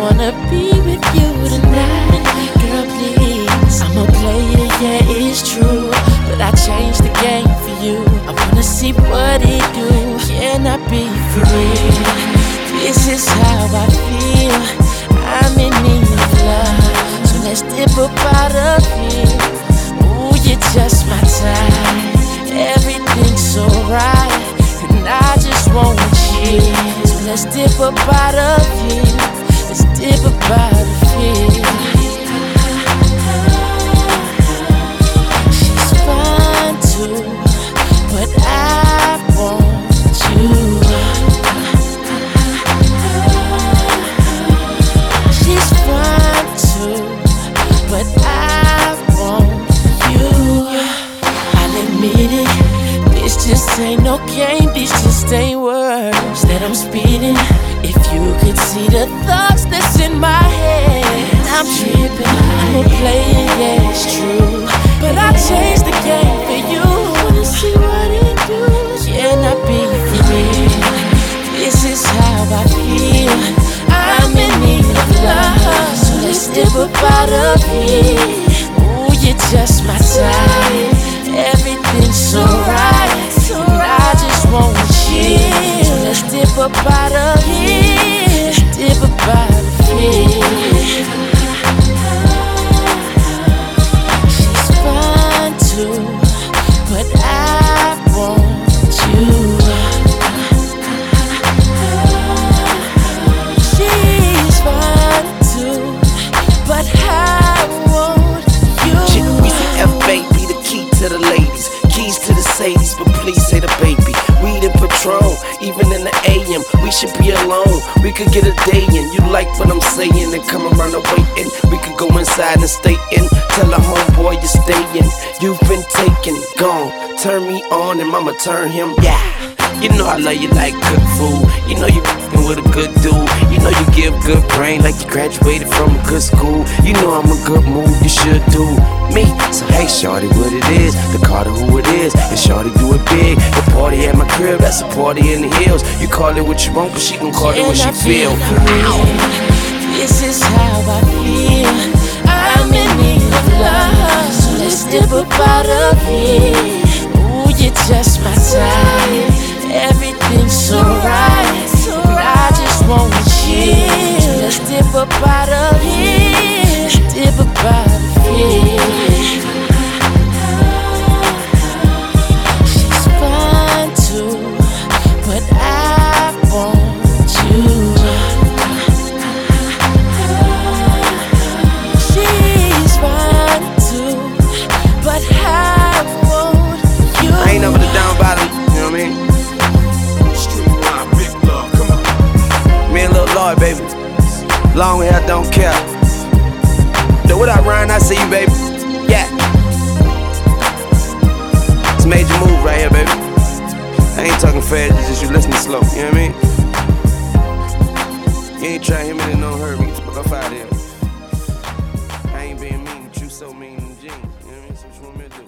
wanna be with you tonight. Girl, please, I'm a player, yeah, it's true, but I changed the game for you. I wanna see what it do. Can I be free? This is how I feel. I'm in need of love, so let's dip up out of here. Ooh, you're just my type. Everything's so right, and I just want you. So let's dip up out of here. Let's dip up out of here. She's fine too, but I want you. She's fine too, but I want you. I'll admit it, this just ain't no game, this just ain't words that I'm speeding. If you could see the thoughts that's in my head, I'm tripping, I'm a player, yeah, it's true, but I changed the game for you. Wanna see what it do? Can I be free? This is how I feel. I'm in need of love, so let's dip up out of here. Ooh, you're just my type. Everything's so right, and I just want you. So let's dip up out of here. Let's dip up out of here. She's fine too, but I want you. She's fine too, but I want you. F, baby, the key to the ladies, keys to the Sadies, but please say the baby. Weed and Patron, even in the AM, we should be alone. We could get a day in. You like what I'm saying and come around the waiting. We could go inside and stay in. Tell a homeboy you're staying. You've been taken, gone. Turn me on and mama turn him. Yeah. You know I love you like good food. You know you f***ing with a good dude. You know you give good brain like you graduated from a good school. You know I'm a good move, you should do me. So hey shorty, what it is, the Carter who it is, and shorty do it big. The party at my crib, that's a party in the hills. You call it what you want, cause she gon' call it what she feel. This is how I feel. I'm in need of love, so let's dip up out of here. Ooh, you're just my type. Everything's so right, and I just want you. So let's dip up out of here. Let's dip up out of here. She's fine too, but I want you. She's fine too, but I want you. I ain't never the down bottom, you know what I mean? Me and Lil Lloyd, baby. Long hair, don't care. Though what I run, I see you, baby. Yeah. It's a major move right here, baby. I ain't talking fast, it's just you listening slow, you know what I mean? You ain't trying to hit me, then don't hurt me. Get the fuck up out of here. I ain't being mean, but you so mean in the jeans. You know what I mean? So what you want me to do?